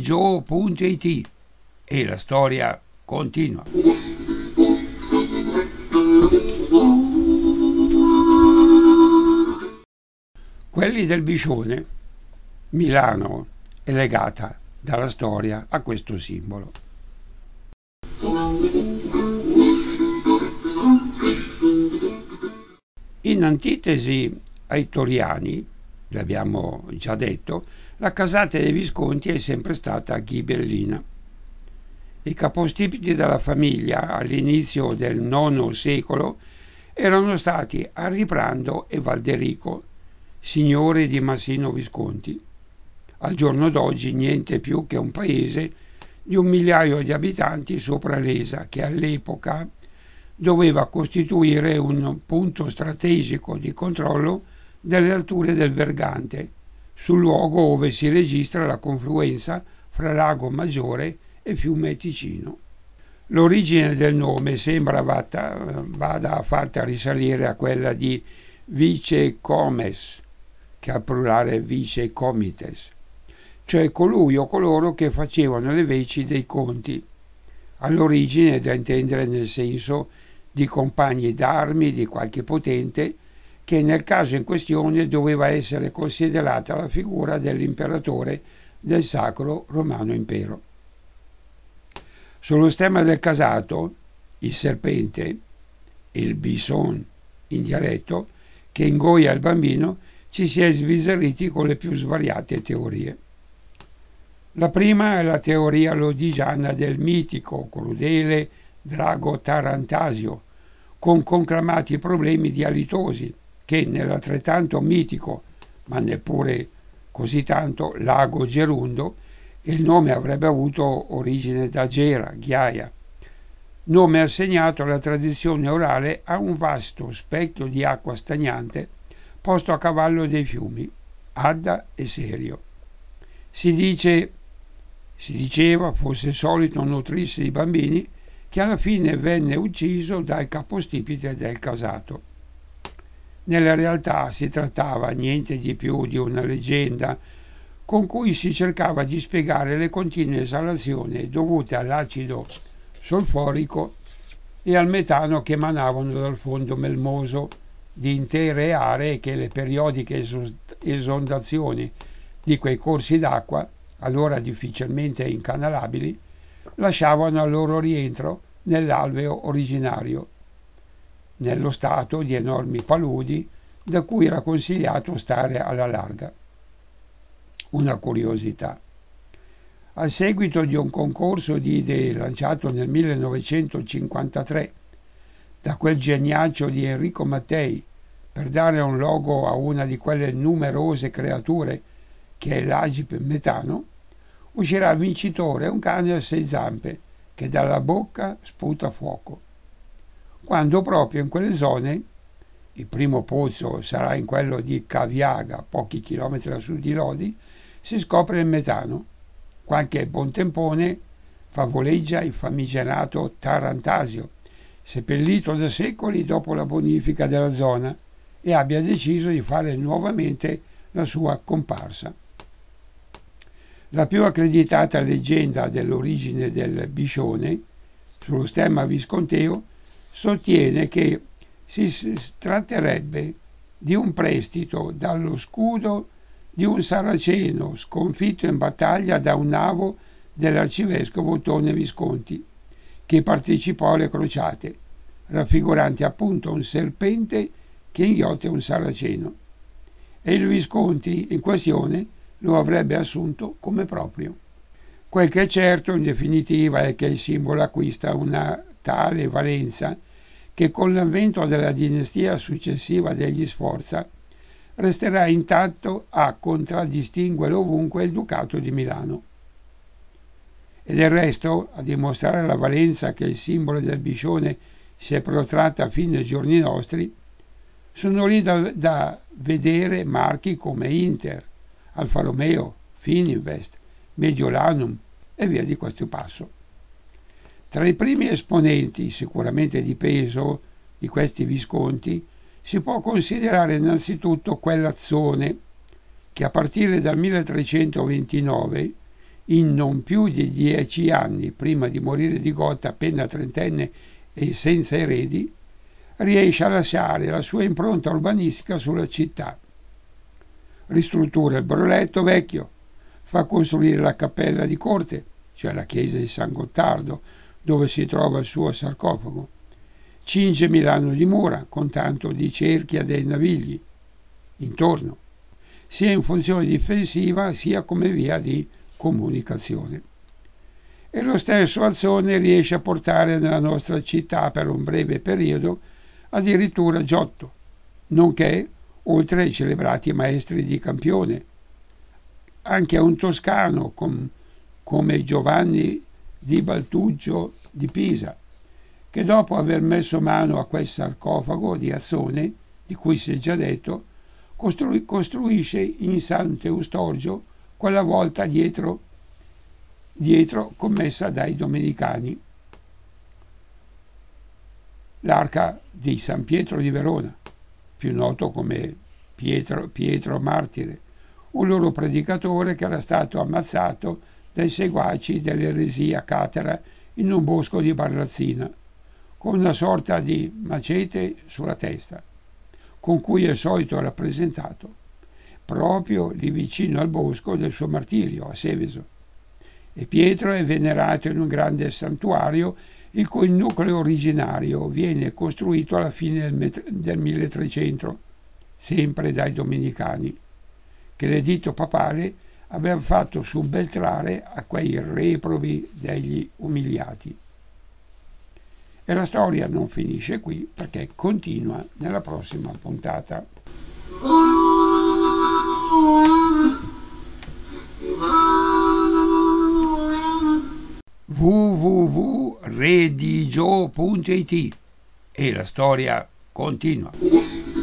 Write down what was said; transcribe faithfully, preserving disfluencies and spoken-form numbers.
joe punto it e la storia continua. Quelli del Biscione, Milano è legata dalla storia a questo simbolo. In antitesi ai Toriani, l'abbiamo già detto, la casata dei Visconti è sempre stata ghibellina. I capostipiti della famiglia all'inizio del nono secolo erano stati Arribrando e Valderico, signori di Massino Visconti. Al giorno d'oggi niente più che un paese di un migliaio di abitanti sopra l'Esa, che all'epoca doveva costituire un punto strategico di controllo delle alture del Vergante, sul luogo dove si registra la confluenza fra Lago Maggiore e fiume Ticino. L'origine del nome sembra vada, vada fatta risalire a quella di vicecomes, che al plurale vicecomites, cioè colui o coloro che facevano le veci dei conti. All'origine è da intendere nel senso di compagni d'armi di qualche potente, che nel caso in questione doveva essere considerata la figura dell'imperatore del Sacro Romano Impero. Sullo stemma del casato, il serpente, il bison in dialetto, che ingoia il bambino, ci si è sbizzarriti con le più svariate teorie. La prima è la teoria lodigiana del mitico, crudele drago Tarantasio, con conclamati problemi di alitosi, che nell'altrettanto mitico, ma neppure così tanto, lago Gerundo, che il nome avrebbe avuto origine da Gera, ghiaia, nome assegnato alla tradizione orale a un vasto specchio di acqua stagnante posto a cavallo dei fiumi, Adda e Serio. Si dice, si diceva fosse solito nutrirsi di bambini, che alla fine venne ucciso dal capostipite del casato. Nella realtà si trattava niente di più di una leggenda con cui si cercava di spiegare le continue esalazioni dovute all'acido solforico e al metano che emanavano dal fondo melmoso di intere aree che le periodiche esondazioni di quei corsi d'acqua, allora difficilmente incanalabili, lasciavano al loro rientro nell'alveo originario, nello stato di enormi paludi da cui era consigliato stare alla larga. Una curiosità. A seguito di un concorso di idee lanciato nel millenovecentocinquantatré da quel geniaccio di Enrico Mattei per dare un logo a una di quelle numerose creature che è l'agip metano, uscirà vincitore un cane a sei zampe che dalla bocca sputa fuoco. Quando proprio in quelle zone, il primo pozzo sarà in quello di Caviaga, pochi chilometri a sud di Lodi, si scopre il metano. Qualche buontempone favoleggia il famigerato Tarantasio, seppellito da secoli dopo la bonifica della zona, e abbia deciso di fare nuovamente la sua comparsa. La più accreditata leggenda dell'origine del Biscione, sullo stemma visconteo, sostiene che si tratterebbe di un prestito dallo scudo di un saraceno sconfitto in battaglia da un navo dell'arcivescovo Ottone Visconti, che partecipò alle crociate, raffigurante appunto un serpente che inghiotte un saraceno, e il Visconti in questione lo avrebbe assunto come proprio. Quel che è certo in definitiva è che il simbolo acquista una tale valenza che con l'avvento della dinastia successiva degli Sforza resterà intatto a contraddistinguere ovunque il Ducato di Milano. E del resto, a dimostrare la valenza che il simbolo del Biscione si è protratta fino ai giorni nostri, sono lì da, da vedere marchi come Inter, Alfa Romeo, Fininvest, Mediolanum e via di questo passo. Tra i primi esponenti, sicuramente di peso, di questi Visconti, si può considerare innanzitutto quell'Azzone che a partire dal milletrecentoventinove in non più di dieci anni prima di morire di gotta appena trentenne e senza eredi, riesce a lasciare la sua impronta urbanistica sulla città. Ristruttura il Broletto vecchio, fa costruire la cappella di corte, cioè la chiesa di San Gottardo, dove si trova il suo sarcofago. Cinge Milano di mura, con tanto di cerchi a dei navigli intorno, sia in funzione difensiva sia come via di comunicazione. E lo stesso Alzone riesce a portare nella nostra città per un breve periodo addirittura Giotto, nonché, oltre ai celebrati maestri di Campione, anche a un toscano com, come Giovanni di Baltuggio di Pisa, che dopo aver messo mano a quel sarcofago di Azzone, di cui si è già detto, costru- costruisce in Sant'Eustorgio quella volta dietro, dietro commessa dai domenicani, l'arca di San Pietro di Verona, più noto come Pietro, Pietro Martire, un loro predicatore che era stato ammazzato dai seguaci dell'eresia catara in un bosco di Barlazzina, con una sorta di macete sulla testa, con cui è solito rappresentato, proprio lì vicino al bosco del suo martirio, a Seveso. E Pietro è venerato in un grande santuario il cui nucleo originario viene costruito alla fine del, met- del milletrecento, sempre dai domenicani, che l'editto papale aveva fatto subentrare a quei reprobi degli umiliati. E la storia non finisce qui, perché continua nella prossima puntata. w w w punto redigio punto it e la storia continua.